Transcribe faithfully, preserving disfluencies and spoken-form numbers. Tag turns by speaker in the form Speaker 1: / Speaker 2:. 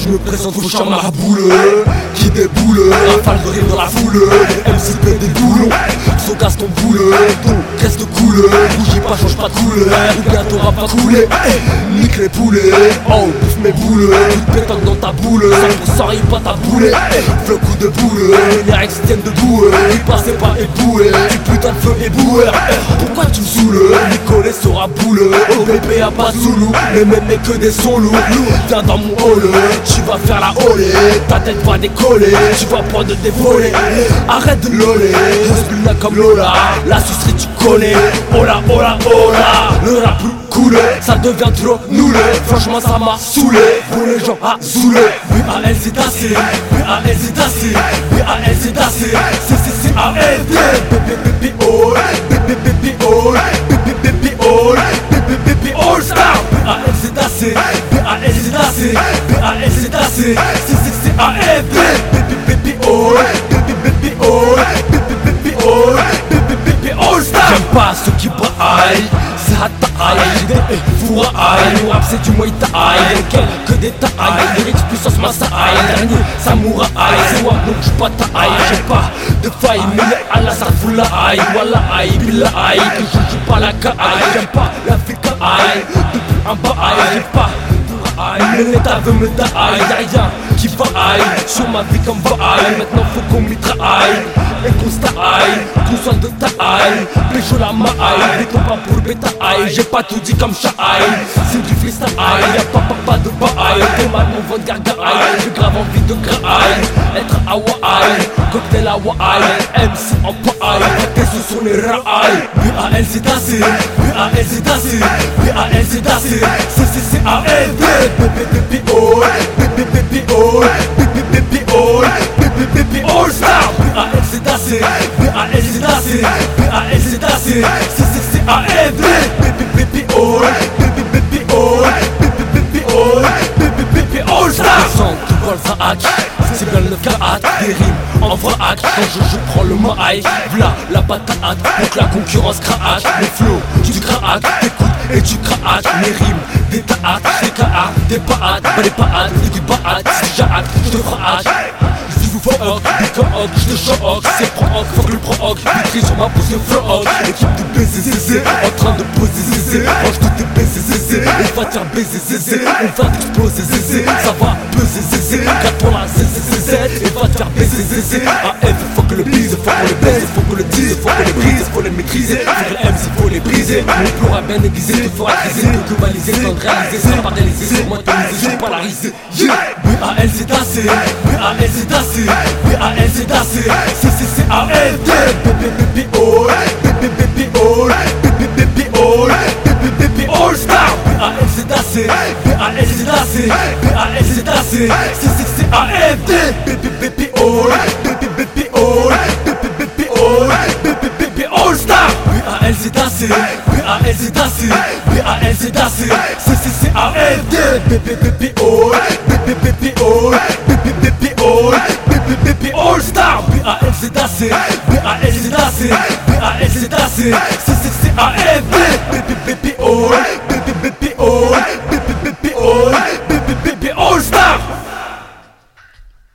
Speaker 1: Je me présente au champ maraboule qui déboule, rafale de rire dans la foule. Les M C P des boulons, son Gaston boule. Ton reste cool, bougie pas, change pas de couleur. Ou bien t'auras pas coulé, nique les poulets. Oh, bouffe mes boules, toute pétanque dans ta boule. cent pour cent rive pas ta boule, flow coup de boule. Les lyrics tiennent debout, il passait pas éboué. Tu putain de feu éboueur, pourquoi tu me saoules? Nicolet sera boule, O B P a pas de zoulou. Les mêmes n'est que des sons lourds. Viens dans mon hall, tu vas faire la olé. Ta tête va décoller, tu vas prendre des volets. Arrête de loler, Hezbollah comme Lola. La sucerie tu connais, hola hola hola. Le rap plus cool, ça devient trop noulé. Franchement ça m'a saoulé, pour les gens à zouler. B A L c'est assez, B A L c'est assez, B A L c'est assez. C C C A L D, B B B B all, B B B B all, B B B B all, B B B B all star. B A L c'est assez, B A L c'est assez, B A L c'est assez. C C C A L D, B B B B all, B B B B all, B B B B all, B B B B all star. J'aime pas ceux qui braillent, c'est à taille, des fourrailles. Le rap c'est du Muay Thai, quelques détails. Lyrics puissance Masai, dernier samouraï. C'est wap donc j'suis pas taille, j'ai pas de faille. Mais à la ça fout la haille, wallah aïe, billah aïe. Que je joue pas la caille, j'aime pas la fécaille. Depuis un bail, j'ai pas de raille. Mais l'état veut me daille, y'a rien qui va aille. Sur ma vie comme vaille, maintenant faut qu'on mitraille. Et qu'on staille, qu'on soit de taille. Pécho la maille, béton pas pour le bétail. J'ai pas tout dit comme Shahaï, c'est du freestyle. Y'a pas papa de bail, t'es mal mon vote gargaille. J'ai grave envie de graille, être à Hawaï, cocktail à Hawaï. M C en paille, tes sous sur les rails. B A L c'est assez, B A L c'est assez, B A L c'est assez. C C C A L D, B B B B all, B B B B all, B B B B all, B B B B all star. B A L c'est assez, B A L c'est assez, B A L c'est assez. C C C A L D, B B B B all, B B B B all, B B B B all, B B B B all star. Tout vol ça hack, c'est bien le cas. Des rimes en vrac, quand je joue prends le mic. V'là la patate, pour que la concurrence craque. Le flow, tu craques, t'écoutes et tu craques. Mes rimes, des taats, des cas, des pattes. Pas des pattes, et du pattes. Si j'arrête, je te frappe. Je vous fuck, des coq, je te choque. C'est proc, fuck le proc. Maîtrise sur ma pousse de floc. Équipe de baiser zézé, en train de poser zézé. Range tout tes baiser zézé, on va te faire baiser zézé. On va t'exploser zézé, ça va peser zézé. Garde pour la zézé zézé, et va te faire baiser zézé. A F, faut que le bise, faut qu'on le baise, faut qu'on le dise, faut qu'on les brise, faut les maîtriser. Faut que les M C, faut les briser. Mon plan a bien aiguisé, il faut attriser, que baliser, sans réaliser, sans paralysé, sans mentaliser, sans polariser. Yeah. B A L c'est assez, B A L c'est assez, B A L c'est assez. C C C A L D, B B B B all, B B B B all, B B B B all, B B B B all star. B A L c'est assez, B A L c'est assez, B A L c'est assez. C C C A L D, B B B B all, B B B B all, B B B B all, B B B B all star. B A L c'est assez, B A L c'est assez, B A L c'est assez. C C C A L D, B B B B all, B B B B all, B B B B all, B B B B all star. B A L c'est assez, B A L c'est assez, B A L c'est assez. C C C A L D, B B B B all, B B B